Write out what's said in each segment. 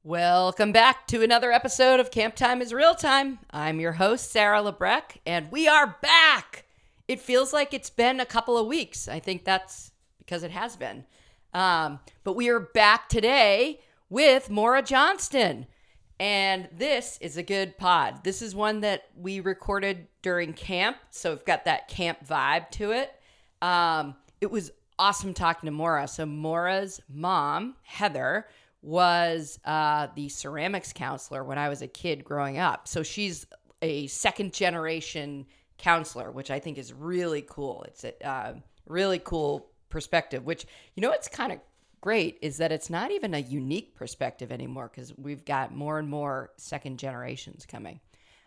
Welcome back to another episode of Camp Time is Real Time. I'm your host, Sarah Lebrecq, and we are back. It feels like it's been a couple of weeks. I think that's because it has been. But we are back today with Maura Johnston. And this is a good pod. This is one that we recorded during camp, so we've got that camp vibe to it. It was awesome talking to Maura. So Maura's mom, Heather, was the ceramics counselor when I was a kid growing up. So she's a second generation counselor, which I think is really cool. It's a really cool perspective, which, you know, what's kind of great is that it's not even a unique perspective anymore because we've got more and more second generations coming.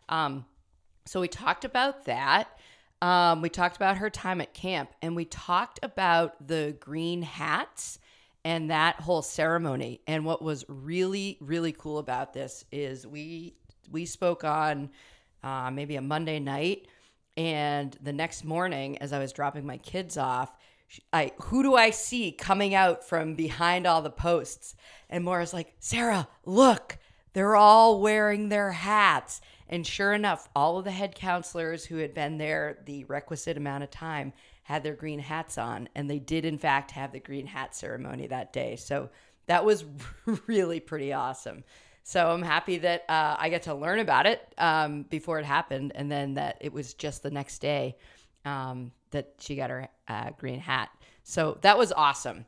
So we talked about that. We talked about her time at camp, and we talked about the green hats and that whole ceremony. And what was really, really cool about this is we spoke on maybe a Monday night, and the next morning as I was dropping my kids off, who do I see coming out from behind all the posts? And Maura's like, Sarah, look, they're all wearing their hats. And sure enough, all of the head counselors who had been there the requisite amount of time had their green hats on, and they did in fact have the green hat ceremony that day. So that was really pretty awesome. So I'm happy that I get to learn about it before it happened, and then that it was just the next day that she got her green hat. So that was awesome.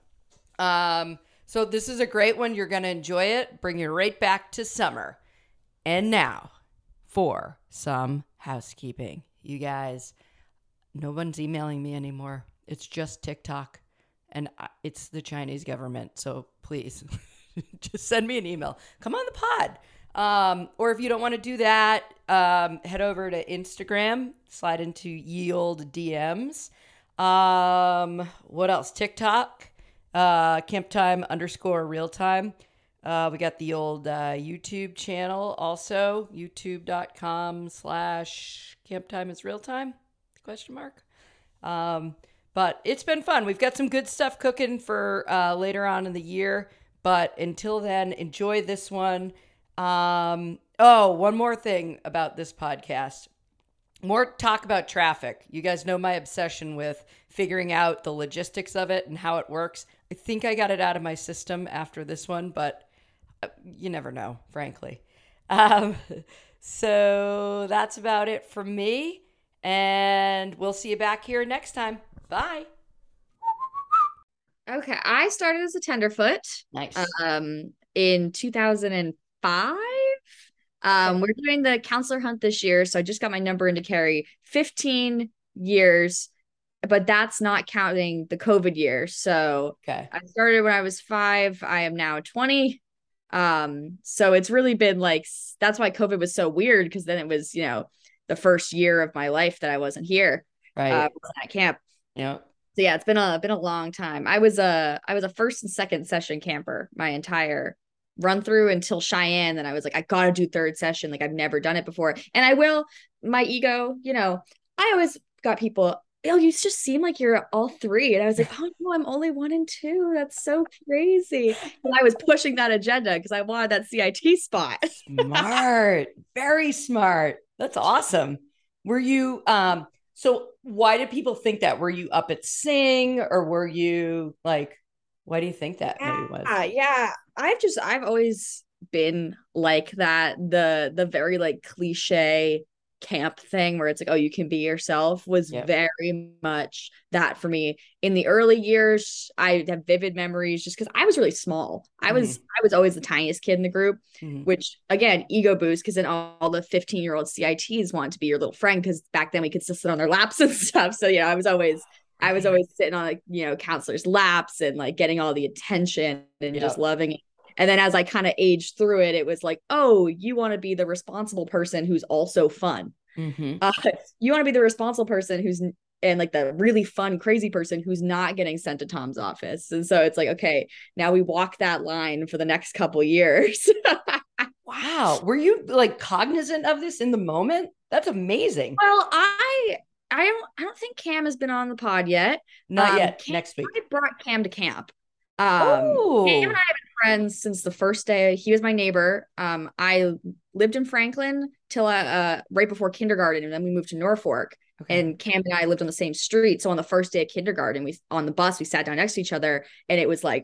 So this is a great one. You're going to enjoy it. Bring you right back to summer. And now for some housekeeping. You guys, no one's emailing me anymore. It's just TikTok, and it's the Chinese government. So please just send me an email. Come on the pod. Or if you don't want to do that, head over to Instagram, slide into ye old DMs. What else? TikTok, camptime_realtime. We got the old YouTube channel also, youtube.com/camptimeisrealtime, ? But it's been fun. We've got some good stuff cooking for later on in the year. But until then, enjoy this one. One more thing about this podcast. More talk about traffic. You guys know my obsession with figuring out the logistics of it and how it works. I think I got it out of my system after this one, but you never know, frankly. So that's about it from me. And we'll see you back here next time. Bye. Okay, I started as a tenderfoot. Nice. In 2005. We're doing the counselor hunt this year, so I just got my number in to carry 15 years, but that's not counting the COVID year. So Okay. I started when I was 5. I am now 20. So it's really been like, that's why COVID was so weird, because then it was, the first year of my life that I wasn't here. Right. At camp. Yeah. So yeah, it's been a long time. I was a first and second session camper my entire run through until Cheyenne. Then I was like, I gotta do third session. Like, I've never done it before. And I will, my ego, I always got people, oh, you just seem like you're all 3. And I was like, oh no, I'm only 1 and 2. That's so crazy. And I was pushing that agenda because I wanted that CIT spot. Smart. Very smart. That's awesome. Were you, so why did people think that? Were you up at Sing, or were you like, why do you think that maybe was? Yeah. I've always been like that. The very like cliche camp thing where it's like, oh, you can be yourself was very much that for me. In the early years, I have vivid memories just because I was really small. I was always the tiniest kid in the group, which again, ego boost, because then all the 15-year-old CITs want to be your little friend, because back then we could still sit on their laps and stuff. So I was always sitting on like, counselors' laps and like getting all the attention and just loving it. And then as I kind of aged through it, it was like, oh, you want to be the responsible person who's also fun. You want to be the responsible person and like the really fun, crazy person who's not getting sent to Tom's office. And so it's like, okay, now we walk that line for the next couple years. Wow. Were you like cognizant of this in the moment? That's amazing. Well, I don't think Cam has been on the pod yet. Not yet. Cam, Next week. I brought Cam to camp. Oh. Cam and I have been friends since the first day. He was my neighbor. I lived in Franklin till right before kindergarten, and then we moved to Norfolk. Okay. And Cam and I lived on the same street. So on the first day of kindergarten, we on the bus we sat down next to each other, and it was like.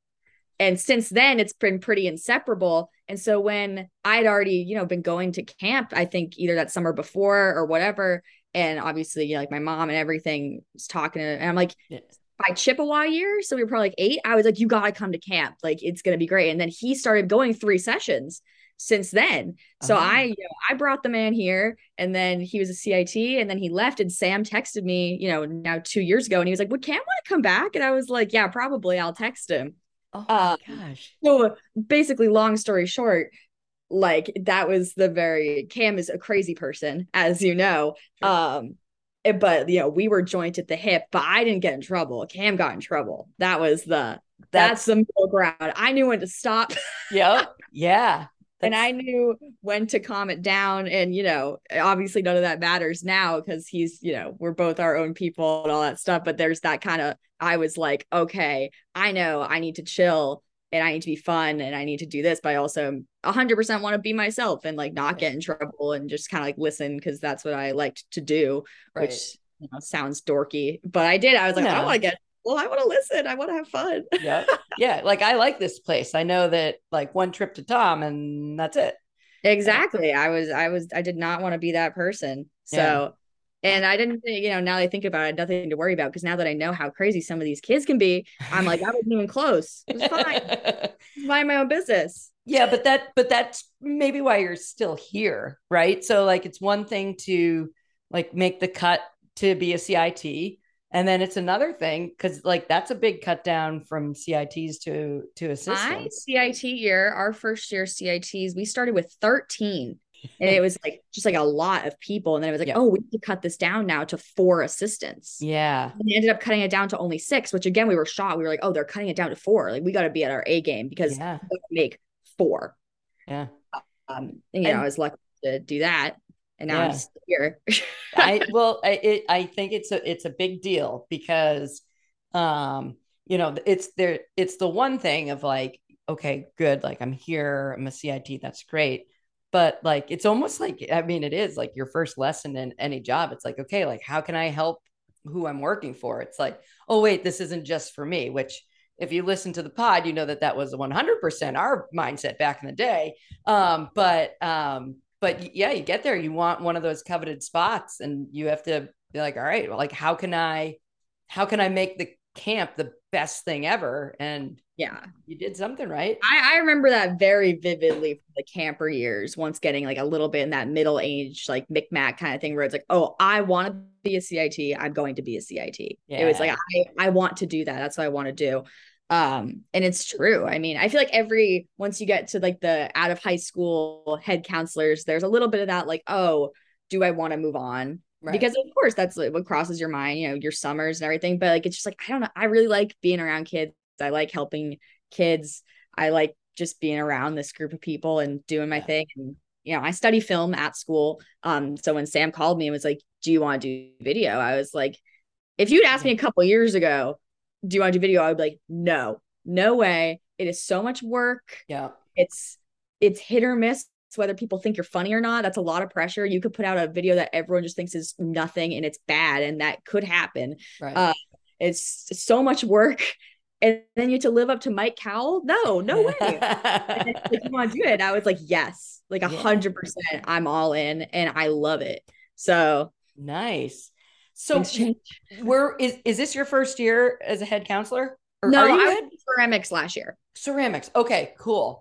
And since then, it's been pretty inseparable. And so when I'd already, been going to camp, I think either that summer before or whatever, and obviously, like my mom and everything was talking to, and I'm like, Yeah. by Chippewa year, so we were probably like 8, I was like, you gotta come to camp, like it's gonna be great. And then he started going 3 sessions since then. So I brought the man here, and then he was a CIT, and then he left, and Sam texted me, now 2 years ago, and he was like, would Cam want to come back? And I was like, yeah, probably, I'll text him. Oh my gosh. So basically, long story short, like that was Cam is a crazy person, as you know. Sure. But we were joint at the hip, but I didn't get in trouble. Cam got in trouble. That's the middle ground. I knew when to stop. Yep. Yeah. And I knew when to calm it down. And, obviously none of that matters now because he's, we're both our own people and all that stuff. But there's that kind of, I was like, okay, I know I need to chill and I need to be fun and I need to do this. But I also 100% want to be myself and like not get in trouble and just kind of like listen because that's what I liked to do, which sounds dorky. But I did. I was like, I don't want to get I want to listen. I want to have fun. Yeah. Like I like this place. I know that like one trip to Tom and that's it. Exactly. I did not want to be that person. So, and I didn't, now that I think about it, nothing to worry about. Cause now that I know how crazy some of these kids can be, I'm like, I wasn't even close. It was fine. Mind my own business. Yeah. But that's maybe why you're still here. Right. So like, it's one thing to like make the cut to be a CIT. And then it's another thing because like that's a big cut down from CITs to assistants. My CIT year, our first year CITs, we started with 13. And it was like just like a lot of people. And then it was like, oh, we need to cut this down now to 4 assistants. Yeah. And they ended up cutting it down to only 6, which again, we were shocked. We were like, oh, they're cutting it down to 4. Like we got to be at our A game because we make 4. Yeah. And, I was lucky to do that. And now I'm still here. I think it's a big deal because, it's the one thing of like, okay, good. Like I'm here, I'm a CIT. That's great. But like, it's almost like, I mean, it is like your first lesson in any job. It's like, okay, like how can I help who I'm working for? It's like, oh wait, this isn't just for me, which if you listen to the pod, you know that was 100% our mindset back in the day. But yeah, you get there, you want one of those coveted spots and you have to be like, all right, well, like, how can I make the camp the best thing ever? And you did something right. I remember that very vividly from the camper years, once getting like a little bit in that middle age, like Micmac kind of thing where it's like, oh, I want to be a CIT. I'm going to be a CIT. Yeah. It was like, I want to do that. That's what I want to do. And it's true. I mean, I feel like once you get to like the out of high school head counselors, there's a little bit of that, like, oh, do I want to move on? Right. Because of course that's like what crosses your mind, your summers and everything. But like, it's just like, I don't know. I really like being around kids. I like helping kids. I like just being around this group of people and doing my thing. And, I study film at school. So when Sam called me and was like, do you want to do video? I was like, if you'd asked me a couple years ago, do you want to do video? I would be like, no way. It is so much work. Yeah. It's hit or miss whether people think you're funny or not. That's a lot of pressure. You could put out a video that everyone just thinks is nothing and it's bad, and that could happen. Right. It's so much work. And then you have to live up to Mike Cowell. No way. If you want to do it, I was like, yes, like 100%. I'm all in and I love it. So nice. So is this your first year as a head counselor? Or no, I was in ceramics last year. Ceramics. Okay, cool.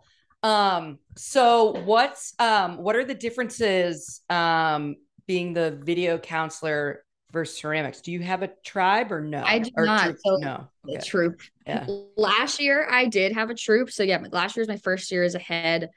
So what are the differences being the video counselor versus ceramics? Do you have a tribe or no? I do not. No. The troop. Yeah. Last year I did have a troop. So yeah, last year was my first year as a head.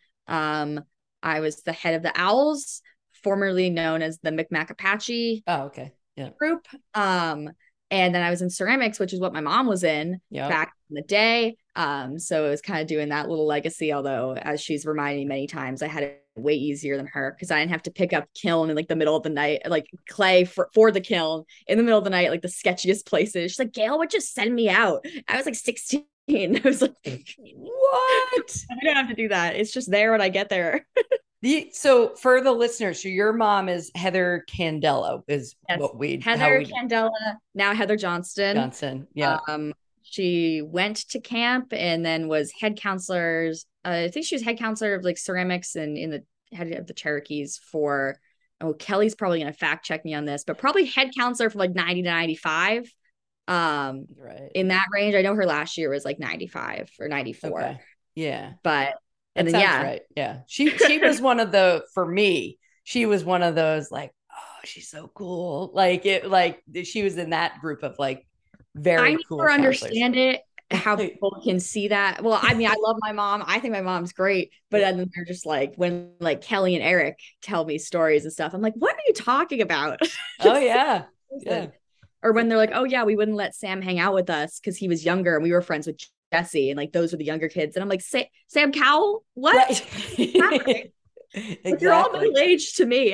I was the head of the Owls, formerly known as the Micmac Apache. Oh, okay. Yeah. Group. And then I was in ceramics, which is what my mom was in back in the day. So it was kind of doing that little legacy, although as she's reminded me many times, I had way easier than her because I didn't have to pick up kiln in like the middle of the night, like clay for the kiln in the middle of the night, like the sketchiest places. She's like, Gail would just send me out. I was like 16. I was like, what? I don't have to do that. It's just there when I get there. So for the listeners, so your mom is Heather Candelo, is yes. what we Heather Candela, now Heather Johnson. Yeah. She went to camp and then was head counselors. I think she was head counselor of like ceramics and in the head of the Cherokees for. Oh, Kelly's probably gonna fact check me on this, but probably head counselor from like 90 to 95. Right. In that range. I know her last year was like 95 or 94. Okay. Yeah. But and then right. Yeah. She was one of the, for me, she was one of those like, oh, she's so cool. Like she was in that group of like very cool. I understand it, how people can see that. Well, I mean, I love my mom. I think my mom's great, but then they're just like, when like Kelly and Eric tell me stories and stuff, I'm like, what are you talking about? Oh yeah. Yeah. Or when they're like, oh yeah, we wouldn't let Sam hang out with us because he was younger and we were friends with Jesse, and like those were the younger kids. And I'm like, Sam Cowell? What? Right. Exactly. Like, you're all middle-aged to me.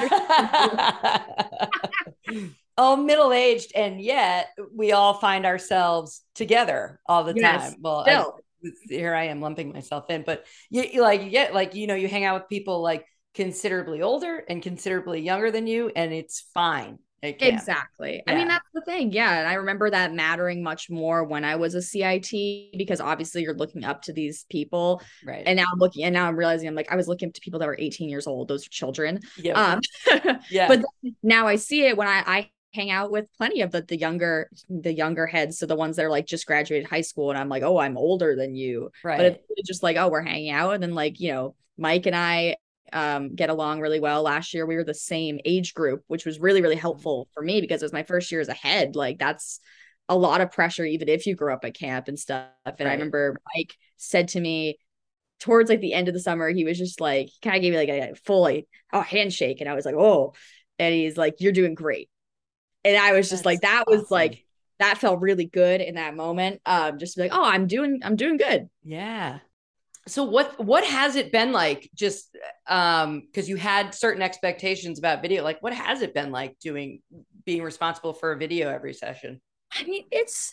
I don't understand. All middle-aged, and yet we all find ourselves together all the time. Well, here I am lumping myself in, but you hang out with people like considerably older and considerably younger than you, and it's fine. Exactly. Yeah. I mean, that's the thing. Yeah. And I remember that mattering much more when I was a CIT, because obviously you're looking up to these people. Right. And now I'm realizing I'm like, I was looking up to people that were 18 years old. Those are children. Yeah. Yeah. But now I see it when I hang out with plenty of the younger heads. So the ones that are like just graduated high school, and I'm like, oh, I'm older than you. Right. But it's just like, oh, we're hanging out. And then like, Mike and I get along really well. Last year we were the same age group, which was really, really helpful for me because it was my first year as a head. Like that's a lot of pressure, even if you grew up at camp and stuff. And I remember Mike said to me towards like the end of the summer, he was just like, kind of gave me like a full handshake. And I was like, oh, and he's like, you're doing great. And I was just like, that was awesome. Like, that felt really good in that moment. Just to be like, oh, I'm doing good. Yeah. So what has it been like, just because you had certain expectations about video, like what has it been like being responsible for a video every session? I mean, it's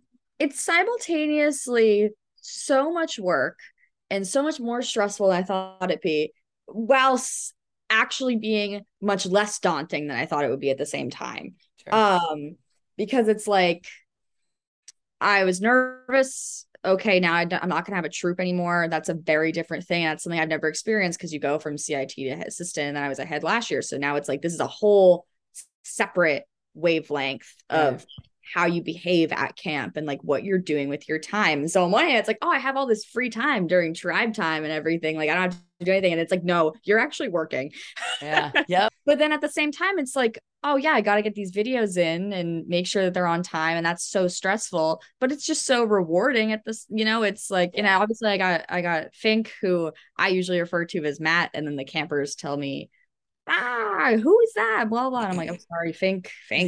simultaneously so much work and so much more stressful than I thought it'd be, whilst actually being much less daunting than I thought it would be at the same time. Sure. Because it's like, I was nervous. Okay, now I'm not going to have a troop anymore. That's a very different thing. That's something I've never experienced, because you go from CIT to assistant, and then I was a head last year. So now it's like, this is a whole separate wavelength of how you behave at camp and like what you're doing with your time. So on one hand, it's like, oh, I have all this free time during tribe time and everything. Like I don't have to do anything. And it's like, no, you're actually working. Yeah. Yep. But then at the same time, it's like, oh yeah, I got to get these videos in and make sure that they're on time. And that's so stressful, but it's just so rewarding at this, it's like, obviously I got Fink, who I usually refer to as Matt. And then the campers tell me, who is that? Blah, blah. And I'm like, I'm sorry, Fink.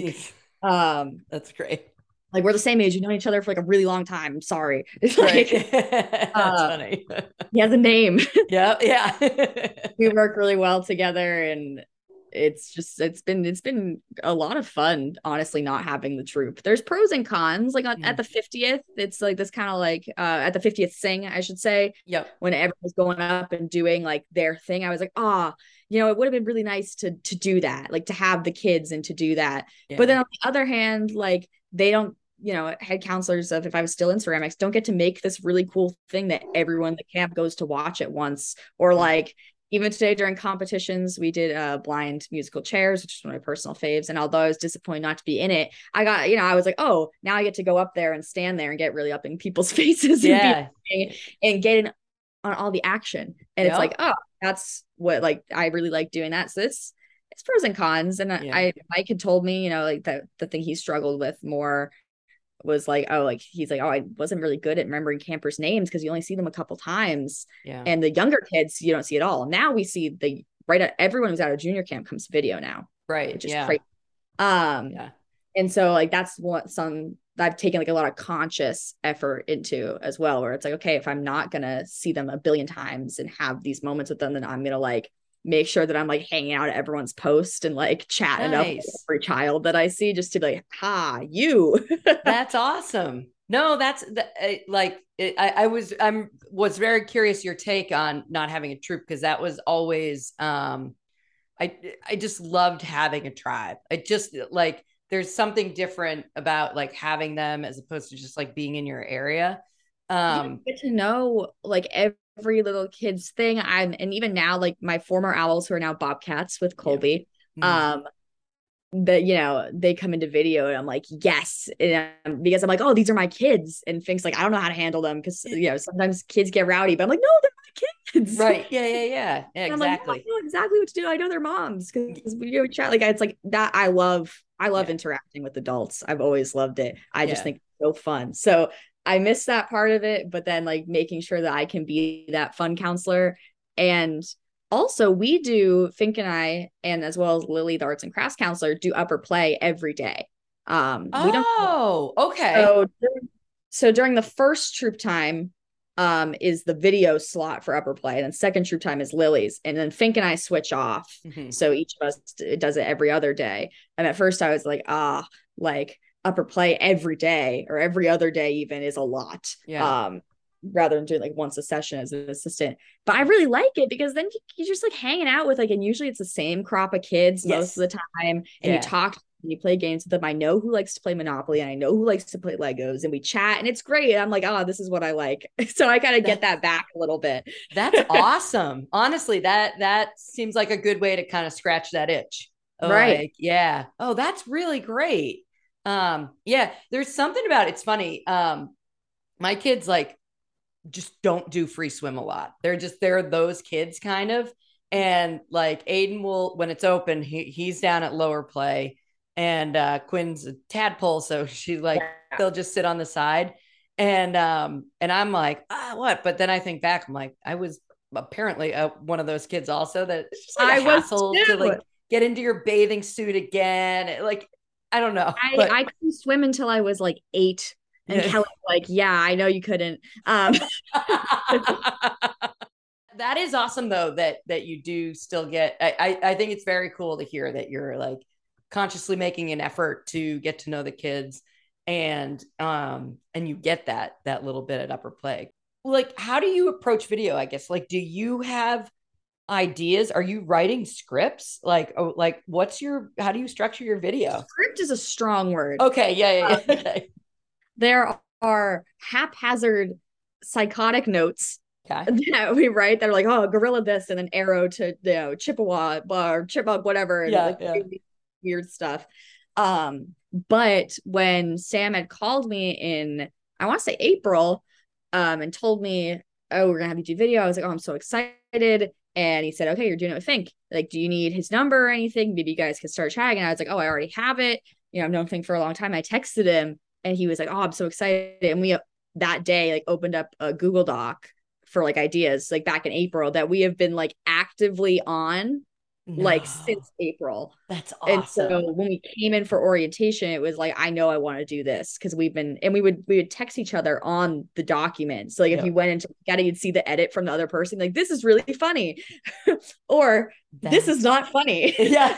That's great. Like, we're the same age. We've known each other for like a really long time. I'm sorry. It's like, that's funny. He has a name. Yeah. We work really well together, and it's been a lot of fun, honestly, not having the troop. There's pros and cons. Like at the 50th, it's like this kind of like at the 50th sing, I should say. Yep. When everyone's going up and doing like their thing, I was like, it would have been really nice to do that, like to have the kids and to do that. Yeah. But then on the other hand, like they don't, head counselors of, if I was still in ceramics, don't get to make this really cool thing that everyone in the camp goes to watch at once. Or like, even today during competitions, we did blind musical chairs, which is one of my personal faves. And although I was disappointed not to be in it, I got, I was like, oh, now I get to go up there and stand there and get really up in people's faces and get in on all the action. And it's like, oh, that's what, like, I really like doing that. So it's pros and cons. And Mike had told me, like that the thing he struggled with more was like, he's like, I wasn't really good at remembering campers' names because you only see them a couple times. Yeah. And the younger kids, you don't see it all. Now we see everyone who's out of junior camp comes to video now. Right. Which is crazy. And so like, that's I've taken like a lot of conscious effort into as well, where it's like, okay, if I'm not gonna see them a billion times and have these moments with them, then I'm gonna like make sure that I'm like hanging out at everyone's post and like chatting up Nice. every child that I see, just to be like, ha, you. That's awesome. No, I was very curious your take on not having a troop, because that was always I just loved having a tribe. I just like there's something different about like having them as opposed to just like being in your area. You get to know like every little kid's thing. And even now, like my former owls who are now bobcats with Yeah. Colby, Mm. that they come into video and I'm like, yes, because I'm like, oh, these are my kids, and Fink's like, I don't know how to handle them because sometimes kids get rowdy, but I'm like, no, they're my kids, Right? Yeah, and I'm like, no, I exactly. know exactly what to do. I know their moms because we chat. Like it's like that. I love Yeah, interacting with adults. I've always loved it. I just yeah. think it's so fun. So I miss that part of it, but then like making sure that I can be that fun counselor. And also we do, Fink and I, and as well as Lily, the arts and crafts counselor, do upper play every day. We don't. Oh, okay. So during the first troop time, is the video slot for upper play, and then second troop time is Lily's, and then Fink and I switch off. Mhm. So each of us does it every other day. And at first I was like, like upper play every day or every other day even is a lot. Yeah. Rather than doing like once a session as an assistant. But I really like it because then you're just like hanging out with like, and usually it's the same crop of kids most Yes. of the time. And you Yeah. talk and you play games with them. I know who likes to play Monopoly and I know who likes to play Legos, and we chat and it's great. I'm like, oh, this is what I like. So I kind of get That that back a little bit. that's awesome. Honestly, that seems like a good way to kind of scratch that itch. Oh, Right. like, yeah. Oh, that's really great. Yeah, there's something about it's funny. My kids like just don't do free swim a lot. They're those kids kind of. And like Aiden will, when it's open, he's down at lower play, and Quinn's a tadpole, so she like Yeah. they'll just sit on the side. And I'm like, what? But then I think back, I'm like, I was apparently one of those kids also that it's just like a I was hassle to too. like get into your bathing suit again. Like, I don't know, but I couldn't swim until I was like 8. And yeah. Kelly was like, yeah, I know you couldn't. That is awesome though that you do still get I think it's very cool to hear that you're like consciously making an effort to get to know the kids, and you get that little bit at upper play. Like, how do you approach video, I guess? Like, do you have ideas? Are you writing scripts? Like, oh, like how do you structure your video? Script is a strong word. Okay, yeah. Okay. There are haphazard psychotic notes Okay. that we write that are like, oh, gorilla this, and an arrow to Chippewa or chipmunk, whatever, and Yeah, like yeah. weird stuff. But when Sam had called me in, I want to say April, and told me, oh, we're gonna have you do video, I was like, oh, I'm so excited. And he said, okay, you're doing it with Fink. Like, do you need his number or anything? Maybe you guys can start chatting. And I was like, oh, I already have it. I've known Fink for a long time. I texted him and he was like, oh, I'm so excited. And we that day like opened up a Google Doc for like ideas like back in April that we have been like actively on like No, since April. that's And so awesome. when we came in for orientation, it was like, I know I want to do this because we've been, and we would text each other on the document. So like if Yeah. you went into get it, you'd see the edit from the other person, like, this is really funny. Or this is That's not funny.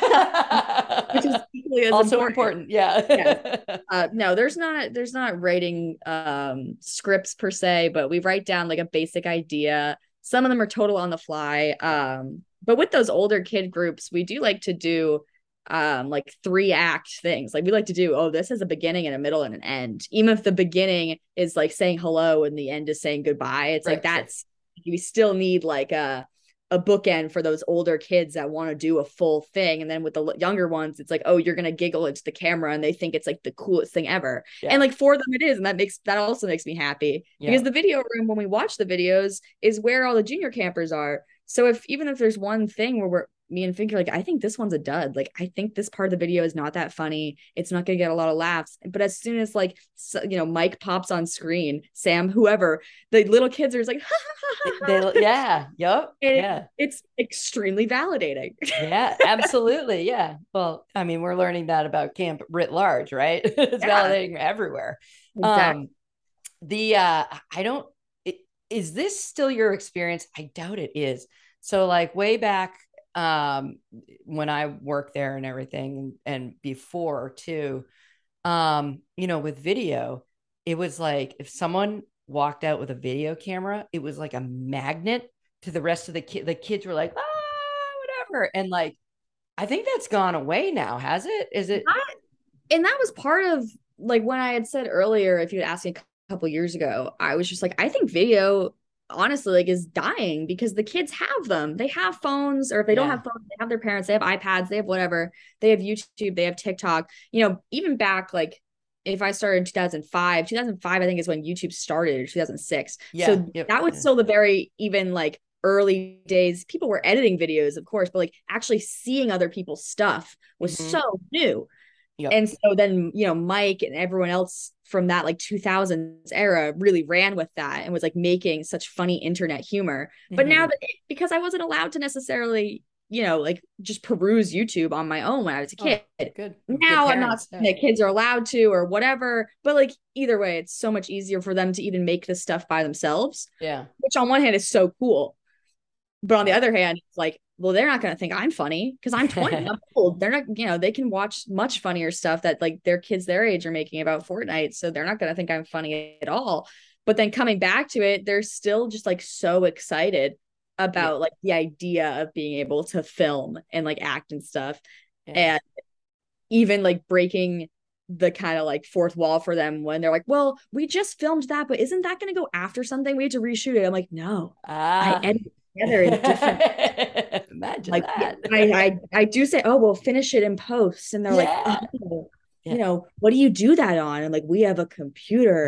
Which is yeah. equally as Also important. important. Yes. Yeah. No, there's not writing scripts per se, but we write down like a basic idea. Some of them are total on the fly. But with those older kid groups, we do like to do like 3-act things. Like we like to do, oh, this is a beginning and a middle and an end. Even if the beginning is like saying hello and the end is saying goodbye, it's like Right, sure. that's we still need like a bookend for those older kids that want to do a full thing. And then with the younger ones, it's like, oh, you're going to giggle into the camera and they think it's like the coolest thing ever. Yeah. And like for them it is. And that also makes me happy because Yeah. the video room, when we watch the videos, is where all the junior campers are. So even if there's one thing where me and Fink are like, I think this one's a dud. Like, I think this part of the video is not that funny. It's not going to get a lot of laughs. But as soon as like, Mike pops on screen, Sam, whoever, the little kids are just like, ha, ha, ha, ha. Yeah. Yep. Yeah. It's extremely validating. Yeah, absolutely. Yeah. Well, I mean, we're learning that about camp writ large, right? It's validating everywhere. Exactly. The I don't is this still your experience? I doubt it is. So like way back when I worked there and everything and before too, with video, it was like if someone walked out with a video camera, it was like a magnet to the rest of the kids were like, whatever. And like, I think that's gone away now, has it? Is it? And that was part of like when I had said earlier, if you had asked me a couple years ago, I was just like, I think video honestly like is dying because the kids have them. They have phones, or if they don't have phones, they have their parents, they have iPads, they have whatever, they have YouTube, they have TikTok. Even back like if I started in 2005, I think is when YouTube started, or 2006. Yeah. So that was still the very even like early days. People were editing videos, of course, but like actually seeing other people's stuff was so new. Yep. And so then, Mike and everyone else from that like 2000s era really ran with that and was like making such funny internet humor. But now that because I wasn't allowed to necessarily, like just peruse YouTube on my own when I was a kid. Good. Now I'm not saying that kids are allowed to or whatever, but like either way, it's so much easier for them to even make this stuff by themselves. Yeah. Which on one hand is so cool. But on the other hand, it's like, well, they're not going to think I'm funny because I'm 20. I'm old. They're not, they can watch much funnier stuff that like their kids their age are making about Fortnite. So they're not going to think I'm funny at all. But then coming back to it, they're still just like so excited about like the idea of being able to film and like act and stuff. And even like breaking the kind of like fourth wall for them when they're like, well, we just filmed that, but isn't that going to go after something? We had to reshoot it. I'm like, no, I edited together in different imagine like that. I do say, oh, we'll finish it in post, and they're like, oh, what do you do that on? And like, we have a computer.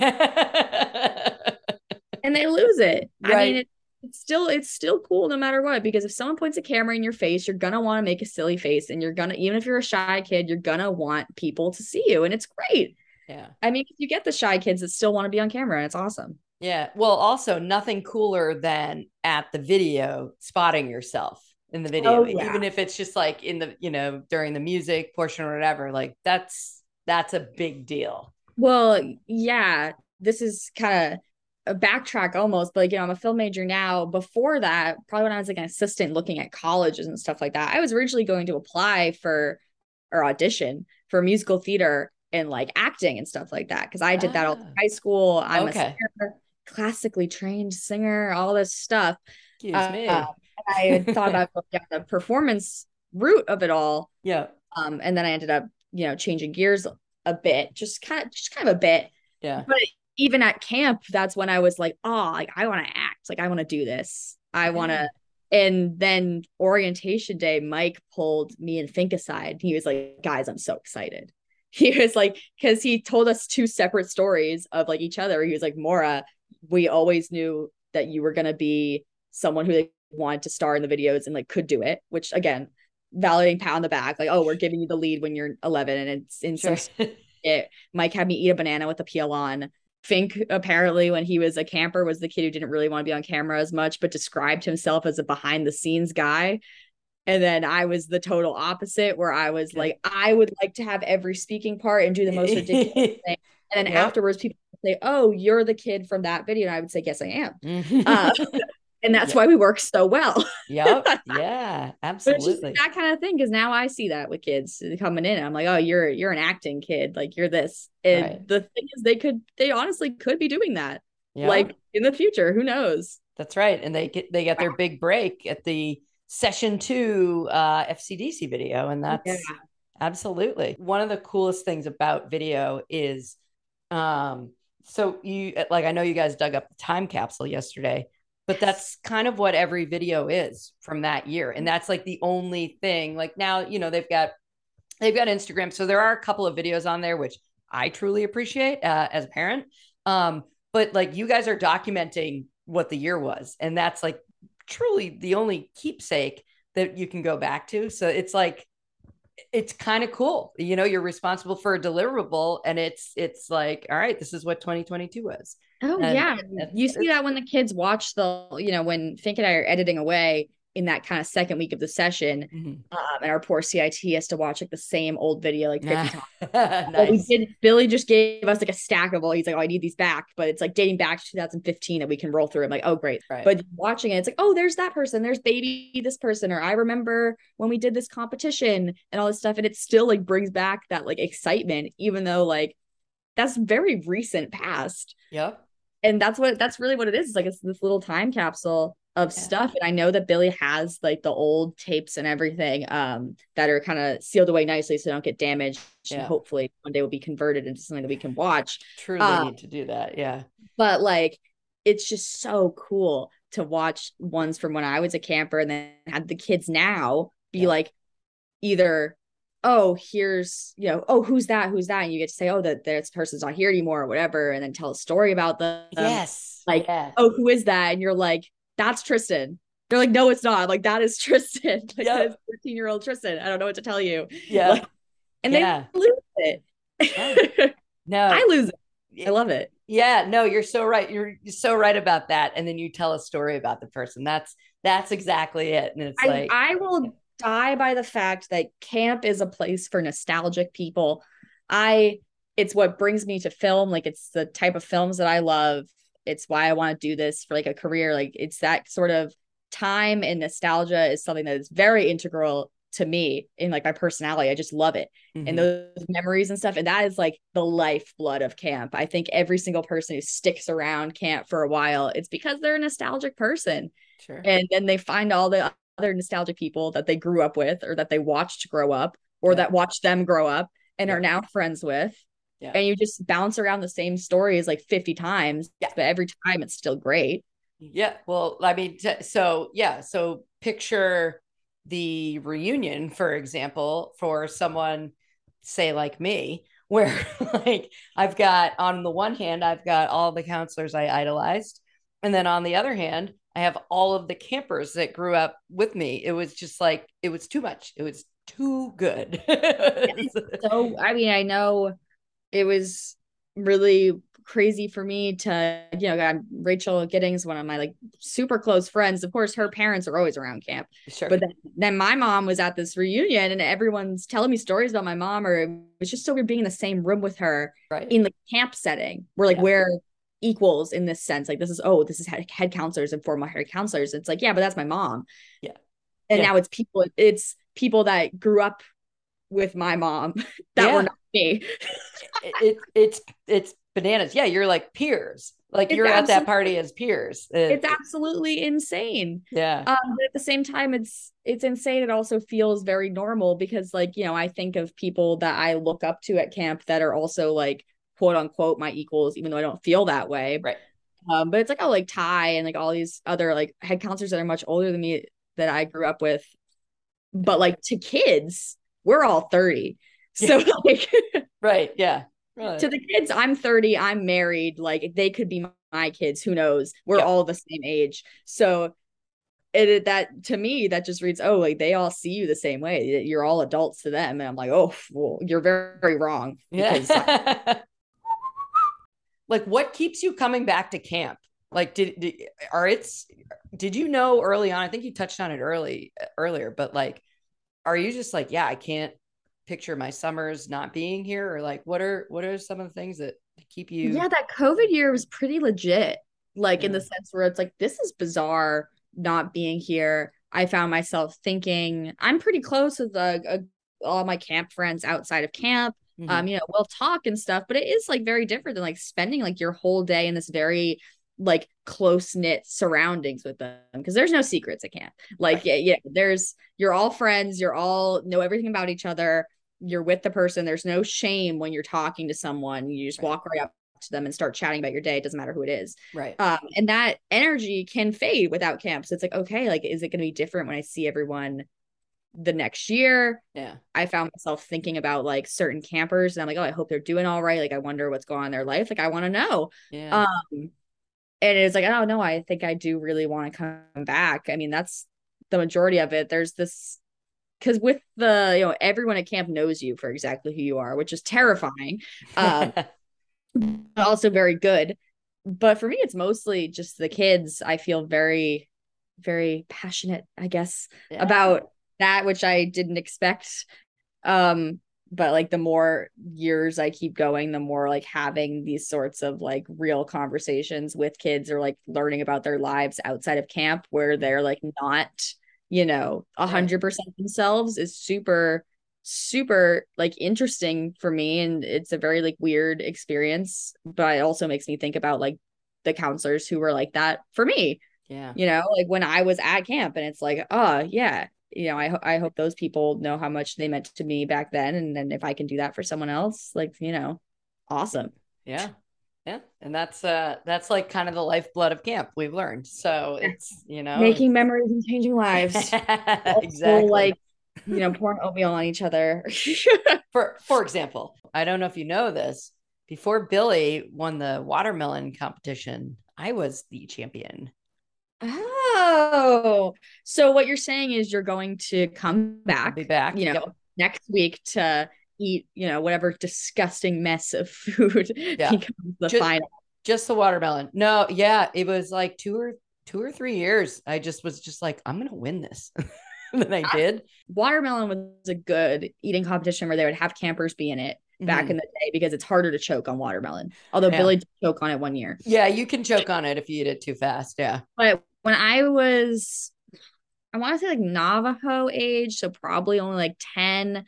And they lose it. Right. I mean, it's still cool no matter what, because if someone points a camera in your face, you're gonna want to make a silly face, and you're gonna, even if you're a shy kid, you're gonna want people to see you, and it's great. Yeah. I mean, you get the shy kids that still want to be on camera, and it's awesome. Yeah. Well, also nothing cooler than at the video spotting yourself in the video, even if it's just like in the, during the music portion or whatever, like that's a big deal. Well, yeah, this is kind of a backtrack almost, but I'm a film major now. Before that, probably when I was like an assistant looking at colleges and stuff like that, I was originally going to apply for or audition for musical theater and like acting and stuff like that, because I did that all through high school. I'm a singer, classically trained singer, all this stuff. Excuse me. I had thought about going down the performance route of it all. Yeah. And then I ended up, changing gears a bit, just kind of a bit. Yeah. But even at camp, that's when I was like, oh, like I want to act, like I want to do this. I want to. And then orientation day, Mike pulled me and Fink aside. He was like, guys, I'm so excited. He was like, because he told us two separate stories of like each other. He was like, Maura, we always knew that you were going to be someone who like, wanted to star in the videos and like could do it, which again, validating pat on the back, like, oh, we're giving you the lead when you're 11. And it's in some Mike had me eat a banana with a peel on. Fink, apparently, when he was a camper, was the kid who didn't really want to be on camera as much, but described himself as a behind the scenes guy. And then I was the total opposite, where I was like, I would like to have every speaking part and do the most ridiculous thing. And then afterwards, people would say, oh, you're the kid from that video. And I would say, yes, I am. And that's why we work so well. Yep. Yeah, absolutely. That kind of thing. Because now I see that with kids coming in. I'm like, oh, you're an acting kid. Like you're this. And the thing is, they honestly could be doing that. Like in the future, who knows? That's right. And they get their big break at the session 2 FCDC video. And that's absolutely one of the coolest things about video is, so you, like, I know you guys dug up the time capsule yesterday, but that's kind of what every video is from that year. And that's like the only thing. Like now, they've got Instagram. So there are a couple of videos on there, which I truly appreciate as a parent. But like you guys are documenting what the year was. And that's like truly the only keepsake that you can go back to. So it's like, it's kind of cool. You know, you're responsible for a deliverable, and it's like, all right, this is what 2022 was. Oh And yeah. You see that when the kids watch when Fink and I are editing away in that kind of second week of the session, mhm. and our poor CIT has to watch like the same old video like 50 times. Well, we Nice. did. Billy just gave us like a stack of all. He's like, "Oh, I need these back," but it's like dating back to 2015 that we can roll through. I'm like, "Oh, great!" Right. But watching it, it's like, "Oh, there's that person. There's baby this person," or I remember when we did this competition and all this stuff, and it still like brings back that like excitement, even though like that's very recent past. Yep. And that's really what it is. It's like it's this little time capsule of Yeah. stuff. And I know that Billy has like the old tapes and everything that are kind of sealed away nicely so they don't get damaged. And Yeah. hopefully one day will be converted into something that we can watch. Truly need to do that. Yeah. But like it's just so cool to watch ones from when I was a camper and then have the kids now be like either, oh, here's, oh, who's that? And you get to say, oh, that this person's not here anymore or whatever, and then tell a story about them. Yes. Like, Yeah. oh, who is that? And you're like, that's Tristan. They're like, no, it's not. Like, that is Tristan. Like, that is 13-year-old Tristan. I don't know what to tell you. Yeah. Like, and they lose it. Yeah. No. I lose it. I love it. Yeah, no, you're so right. You're so right about that. And then you tell a story about the person. That's exactly it. And it's like I will die by the fact that camp is a place for nostalgic people. It's what brings me to film. Like it's the type of films that I love. It's why I want to do this for like a career. Like it's that sort of time, and nostalgia is something that is very integral to me in like my personality. I just love it. Mm-hmm. And those memories and stuff. And that is like the lifeblood of camp. I think every single person who sticks around camp for a while, it's because they're a nostalgic person. Sure. And then they find all the other nostalgic people that they grew up with or that they watched grow up or that watched them grow up and are now friends with. Yeah. And you just bounce around the same stories like 50 times, but every time it's still great. Yeah. Well, I mean, so picture the reunion, for example, for someone, say like me, where like I've got, on the one hand, I've got all the counselors I idolized. And then on the other hand, I have all of the campers that grew up with me. It was just like, it was too much. It was too good. So, I mean, I know it was really crazy for me to, Rachel Giddings, one of my like super close friends. Of course, her parents are always around camp. Sure. But then my mom was at this reunion and everyone's telling me stories about my mom, or it was just so weird being in the same room with her in the camp setting. We're like, we're equals in this sense. Like this is head counselors and former head counselors. It's like, yeah, but that's my mom. Yeah. And now it's people that grew up with my mom that were not me. It's bananas. Yeah, you're like peers. Like you're at that party as peers. It's absolutely insane. Yeah. But at the same time, it's insane. It also feels very normal because, like, I think of people that I look up to at camp that are also like quote unquote my equals, even though I don't feel that way. Right. But it's like, oh, like Ty and like all these other like head counselors that are much older than me that I grew up with. But like to kids, we're all 30. So like right. Yeah. Right. To the kids, I'm 30, I'm married. Like they could be my kids. Who knows? We're all the same age. So that to me, that just reads, oh, like they all see you the same way. You're all adults to them. And I'm like, oh, well, you're very, very wrong. Yeah. Like what keeps you coming back to camp? Like did you know early on? I think you touched on it earlier, but like, are you just like, yeah, I can't picture my summers not being here, or like what are some of the things that keep you? Yeah, that COVID year was pretty legit, like in the sense where it's like, this is bizarre not being here. I found myself thinking I'm pretty close with all my camp friends outside of camp. Mm-hmm. We'll talk and stuff, but it is like very different than like spending like your whole day in this very like close-knit surroundings with them, because there's no secrets at camp. Like you're all friends, you're all know everything about each other, you're with the person, there's no shame when you're talking to someone, you just walk right up to them and start chatting about your day. It doesn't matter who it is. Right. And that energy can fade without camp. So it's like, okay, like is it going to be different when I see everyone the next year? Yeah. I found myself thinking about like certain campers and I'm like, oh, I hope they're doing all right. Like I wonder what's going on in their life. Like I want to know. Yeah. And it's like, oh no, I think I do really want to come back. I mean, that's the majority of it, there's this, because with the, everyone at camp knows you for exactly who you are, which is terrifying, but also very good. But for me, it's mostly just the kids. I feel very, very passionate, I guess, about that, which I didn't expect. But like the more years I keep going, the more like having these sorts of like real conversations with kids, or like learning about their lives outside of camp where they're like not, 100% themselves, is super, super like interesting for me. And it's a very like weird experience, but it also makes me think about like the counselors who were like that for me. Like when I was at camp, and it's like, oh yeah, I hope those people know how much they meant to me back then. And then if I can do that for someone else, like, awesome. Yeah. Yeah. And that's like kind of the lifeblood of camp, we've learned. So it's, making memories and changing lives. Exactly. Like, pouring oatmeal on each other. For example, I don't know if you know this, before Billy won the watermelon competition, I was the champion. Oh, so what you're saying is you're going to come back, I'll be back, next week to eat, whatever disgusting mess of food becomes the final. Just the watermelon. No, yeah, it was like 2 or 3 years. I was just like, I'm gonna win this. And then I did. Watermelon was a good eating competition where they would have campers be in it back in the day, because it's harder to choke on watermelon. Although Billy did choke on it one year. Yeah, you can choke on it if you eat it too fast. Yeah. But when I want to say like Navajo age, so probably only like 10,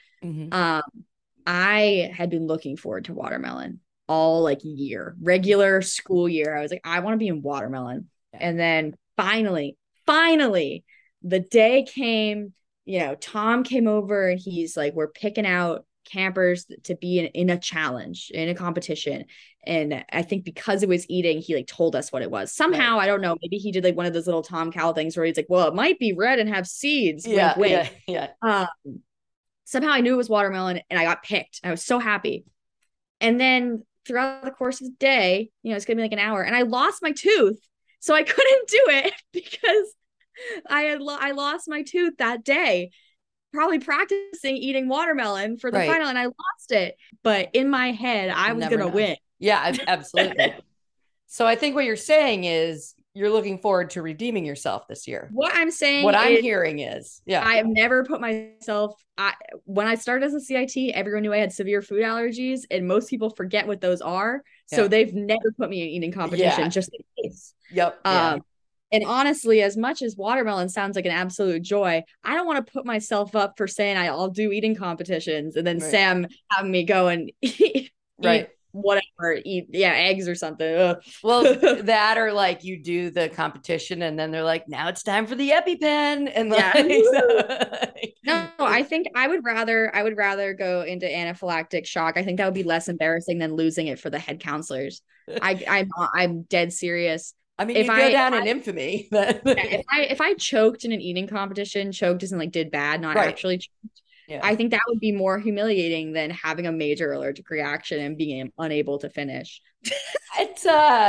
I had been looking forward to watermelon all like year, regular school year. I was like, I want to be in watermelon. And then finally, the day came, Tom came over, and he's like, we're picking out campers to be in a challenge, in a competition. And I think because it was eating, he like told us what it was. Somehow, I don't know, maybe he did like one of those little Tom Cowell things where he's like, well, it might be red and have seeds. Yeah, wink, wink. Somehow I knew it was watermelon, and I got picked. I was so happy. And then throughout the course of the day, it's gonna be like an hour, and I lost my tooth, so I couldn't do it because I lost my tooth that day, probably practicing eating watermelon for the final, and I lost it. But in my head, I was gonna win. Yeah, absolutely. So I think what you're saying is you're looking forward to redeeming yourself this year. What I'm hearing is, I have never put myself. When I started as a CIT, everyone knew I had severe food allergies, and most people forget what those are. So they've never put me in eating competition, just in case. Yep. And honestly, as much as watermelon sounds like an absolute joy, I don't want to put myself up for saying I'll do eating competitions and then Sam having me go and eat whatever, eggs or something. Ugh. Well, that, or like you do the competition and then they're like, now it's time for the EpiPen. And no, I think I would rather go into anaphylactic shock. I think that would be less embarrassing than losing it for the head counselors. I'm dead serious. I mean, you go down in infamy. If I choked in an eating competition, choked as in like did bad, not actually choked, I think that would be more humiliating than having a major allergic reaction and being unable to finish. It's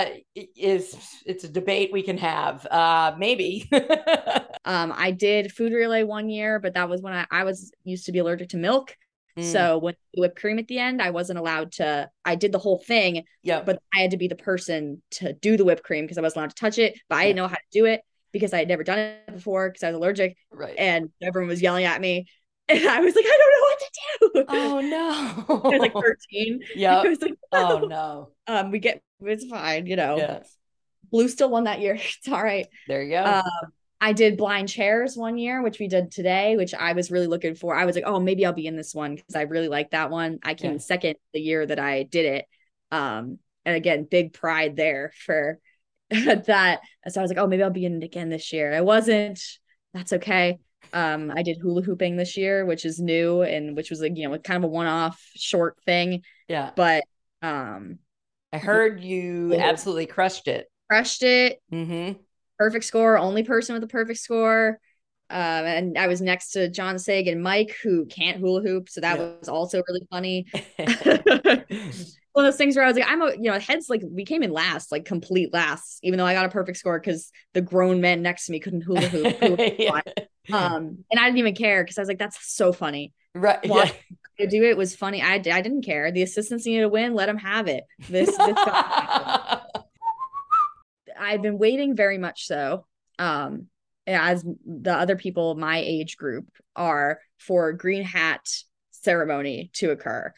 a debate we can have. Maybe. I did food relay one year, but that was when I was used to be allergic to milk. So when the whipped cream at the end, I wasn't allowed to. I did the whole thing, but I had to be the person to do the whipped cream because I wasn't allowed to touch it. But I didn't know how to do it because I had never done it before because I was allergic. And everyone was yelling at me, and I was like, I don't know what to do. Oh no! I was like 13. Yeah. I was like, oh no. It's fine, Blue still won that year. It's all right. There you go. I did blind chairs one year, which we did today, which I was really looking for. I was like, oh, maybe I'll be in this one because I really like that one. I came second the year that I did it. And again, big pride there for that. So I was like, oh, maybe I'll be in it again this year. I wasn't. That's okay. I did hula hooping this year, which is new and which was like, kind of a one-off short thing. Yeah. But I heard you absolutely crushed it. Mm-hmm. Perfect score, only person with a perfect score. And I was next to John Sagan, Mike, who can't hula hoop. So that was also really funny. one of those things where I was like, heads, like we came in last, like complete last, even though I got a perfect score because the grown men next to me couldn't hula hoop. Yeah. And I didn't even care because I was like, that's so funny. Right. Yeah. To do it was funny. I didn't care. The assistants needed to win. Let them have it. This I've been waiting very much so. As the other people of my age group are for green hat ceremony to occur.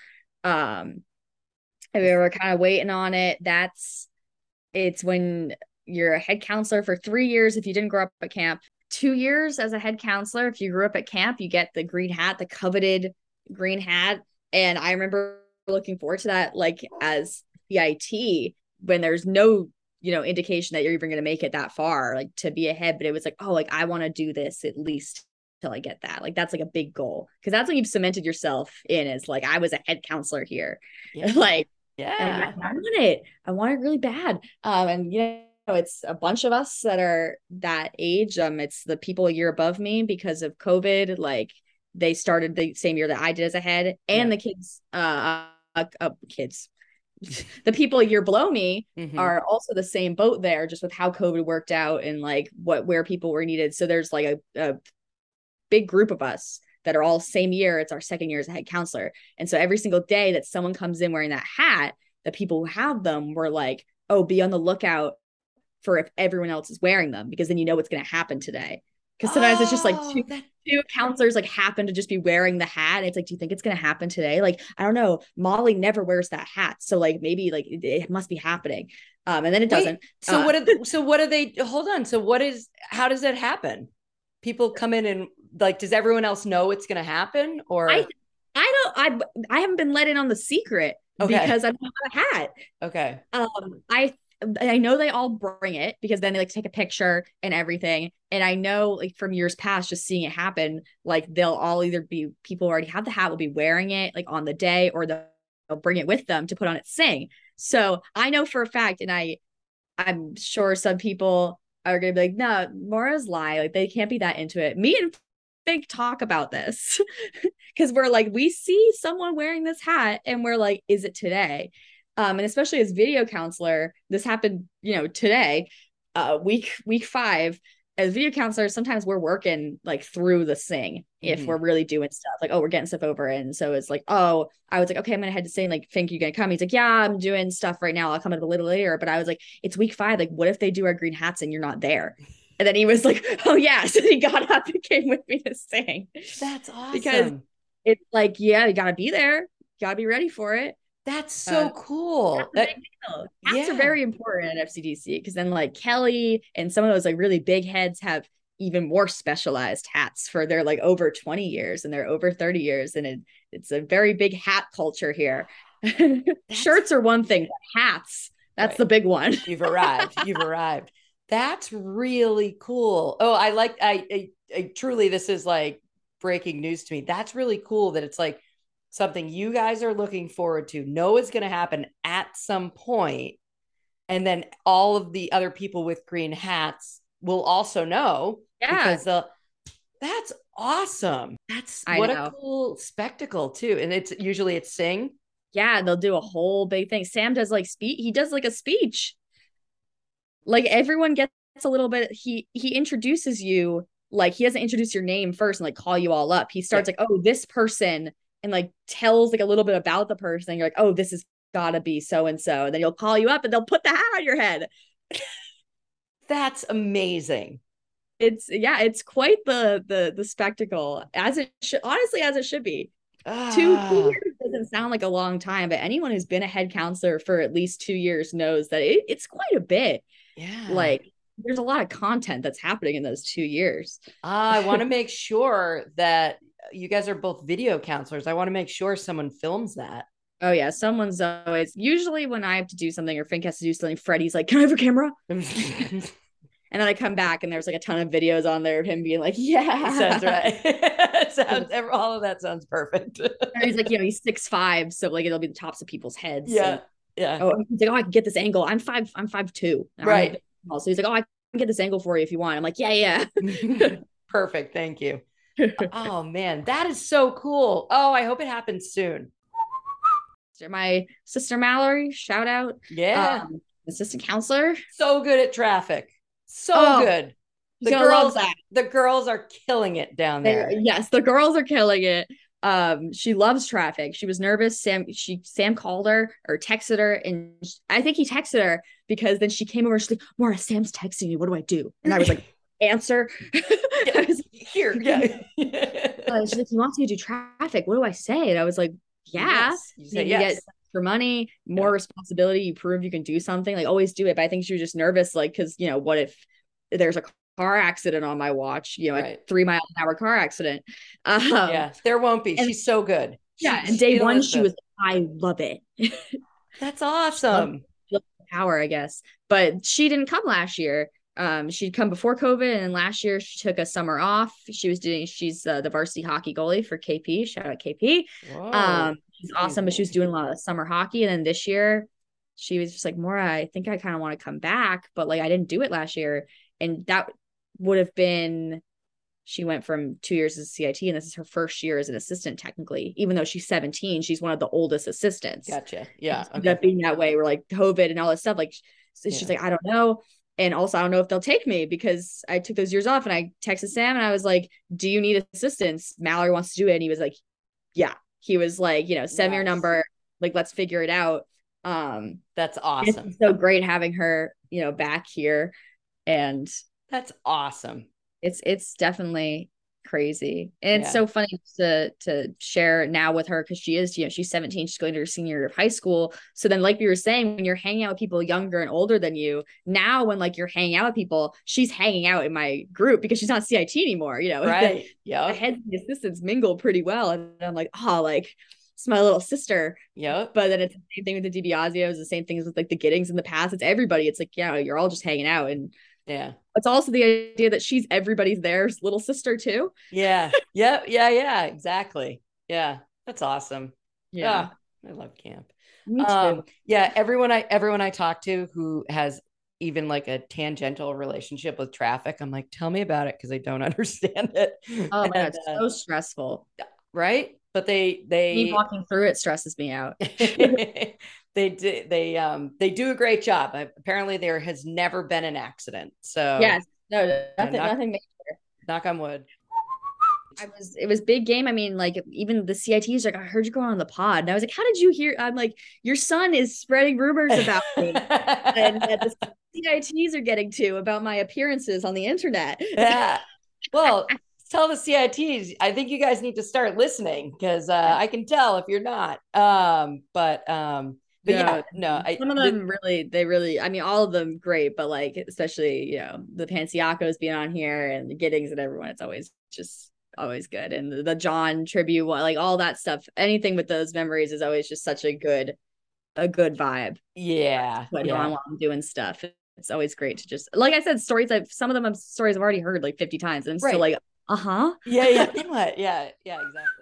We were kind of waiting on it. It's when you're a head counselor for 3 years if you didn't grow up at camp. 2 years as a head counselor if you grew up at camp, you get the green hat, the coveted green hat. And I remember looking forward to that, like as PIT, when there's no indication that you're even going to make it that far, like to be ahead. But it was like, oh, like I want to do this at least till I get that. Like that's like a big goal because that's when you've cemented yourself in as like I was a head counselor here. Yeah. Like, yeah, I want it. I want it really bad. And it's a bunch of us that are that age. It's the people a year above me because of COVID. Like they started the same year that I did as a head, and the kids, the people a year below me are also the same boat there, just with how COVID worked out and like where people were needed. So there's like a big group of us that are all same year. It's our second year as a head counselor. And so every single day that someone comes in wearing that hat, the people who have them were like, oh, be on the lookout for if everyone else is wearing them, because then you know what's going to happen today. Because sometimes it's just like two counselors like happen to just be wearing the hat. It's like, do you think it's going to happen today? Like, I don't know. Molly never wears that hat. So like, maybe like it must be happening. And then it doesn't. So what are they, hold on. So how does that happen? People come in and like, does everyone else know it's going to happen? Or I haven't been let in on the secret because I don't have a hat. Okay. I know they all bring it because then they like take a picture and everything. And I know like from years past, just seeing it happen, like they'll all either be people who already have the hat will be wearing it like on the day, or they'll bring it with them to put on at Sing. So I know for a fact, and I'm sure some people are going to be like, no, Maura's lie. Like they can't be that into it. Me and Fink talk about this because we're like, we see someone wearing this hat and we're like, is it today? And especially as video counselor, this happened, today, week 5. As video counselors, sometimes we're working like through the Sing if we're really doing stuff like, oh, we're getting stuff over. And so it's like, oh, I was like, okay, I'm going to head to Sing. Like, Fink, you going to come? He's like, yeah, I'm doing stuff right now. I'll come a little later. But I was like, it's week 5. Like, what if they do our green hats and you're not there? And then he was like, oh, yeah. So he got up and came with me to Sing. That's awesome. Because it's like, yeah, you got to be there. You got to be ready for it. That's so cool. Hats are very important at FCDC because then like Kelly and some of those like really big heads have even more specialized hats for their like over 20 years and they're over 30 years. And it's a very big hat culture here. Shirts are one thing, but hats, that's the big one. You've arrived. That's really cool. Oh, I truly, this is like breaking news to me. That's really cool that it's like something you guys are looking forward to, know is going to happen at some point, and then all of the other people with green hats will also know. Because that's awesome. What a cool spectacle too. And it's usually Sing. Yeah, they'll do a whole big thing. Sam does like he does like a speech. Like everyone gets a little bit. He introduces you, like he doesn't introduce your name first and like call you all up. He starts like, oh, this person, and like tells like a little bit about the person. And you're like, oh, this has gotta be so and so. And then he'll call you up and they'll put the hat on your head. That's amazing. It's quite the spectacle, as it should, honestly, as it should be. 2 years doesn't sound like a long time, but anyone who's been a head counselor for at least 2 years knows that it's quite a bit. Yeah. Like there's a lot of content that's happening in those 2 years. I want to make sure that you guys are both video counselors. I want to make sure someone films that. Oh yeah. Someone's always, usually when I have to do something or Fink has to do something, Freddie's like, can I have a camera? And then I come back and there's like a ton of videos on there of him being like, yeah. Sounds right. All of that sounds perfect. And he's like, he's 6'5", so like it'll be the tops of people's heads. Yeah. Yeah. Oh, he's like, oh, I can get this angle. I'm 5'2". Right. So he's like, oh, I can get this angle for you if you want. I'm like, yeah. Perfect. Thank you. Oh man, that is so cool. Oh, I hope it happens soon. sister Mallory, shout out. Yeah. Assistant counselor. So good at traffic. So Oh, good. The girls, the girls are killing it down there. Yes, the girls are killing it. She loves traffic. She was nervous. Sam called her or texted her, and I think he texted her because then she came over. She's like, Maura, Sam's texting me. What do I do? And I was like, answer. I was here. Yeah. She's like, he wants me to do traffic. What do I say? And I was like, yeah. Yes. You say yes. Get for money, more responsibility. You prove you can do something. Like, always do it. But I think she was just nervous, like, because what if there's a car accident on my watch, a 3-mile-an-hour car accident. Yeah, there won't be. She's so good. And day one, she was, I love it. That's awesome. Power, I guess. But she didn't come last year. She'd come before COVID, and last year she took a summer off. She's the varsity hockey goalie for KP. Shout out KP. She's awesome, but she was doing a lot of summer hockey. And then this year she was just like, Maura, I think I kind of want to come back, but like I didn't do it last year. And that would have been, she went from 2 years as a CIT, and this is her first year as an assistant, technically, even though she's 17, she's one of the oldest assistants. Gotcha. Yeah. That being that way, we're like COVID and all this stuff. Like, she's like, I don't know. And also, I don't know if they'll take me because I took those years off. And I texted Sam and I was like, do you need assistance? Mallory wants to do it. And he was like, yeah. He was like, send me your number. Like, let's figure it out. That's awesome. It's so great having her, back here. And that's awesome. It's definitely crazy. And it's so funny to share now with her because she is, she's 17, she's going to her senior year of high school. So then, like we were saying, when you're hanging out with people younger and older than you, now when like you're hanging out with people, she's hanging out in my group because she's not CIT anymore, right? The heads and the assistants mingle pretty well. And I'm like, oh, like it's my little sister. Yep. But then it's the same thing with the DiBiaseos, the same things with like the Giddings in the past. It's everybody. It's like, you're all just hanging out. And yeah. It's also the idea that she's everybody's there's little sister too. Yeah. Yep. Yeah. Exactly. Yeah. That's awesome. Yeah. I love camp. Me too. Yeah. Everyone I talk to who has even like a tangential relationship with traffic, I'm like, tell me about it because I don't understand it. Oh my God, it's so stressful. Right. But me walking through it stresses me out. They do a great job. Apparently there has never been an accident. So yes, nothing major. Knock on wood. It was big game. I mean, like even the CITs like, I heard you going on the pod. And I was like, how did you hear? I'm like, your son is spreading rumors about me. And that the CITs are getting to about my appearances on the internet. Yeah. Well, tell the CITs, I think you guys need to start listening because I can tell if you're not. But no, some of them really, I mean, all of them great, but like, especially, the Pansiacos being on here and the Giddings and everyone, it's always good. And the John tribute, like all that stuff, anything with those memories is always just such a good vibe. Yeah. While I'm doing stuff. It's always great to just, like I said, some of them stories I've already heard like 50 times and I'm still like, yeah. Yeah, exactly.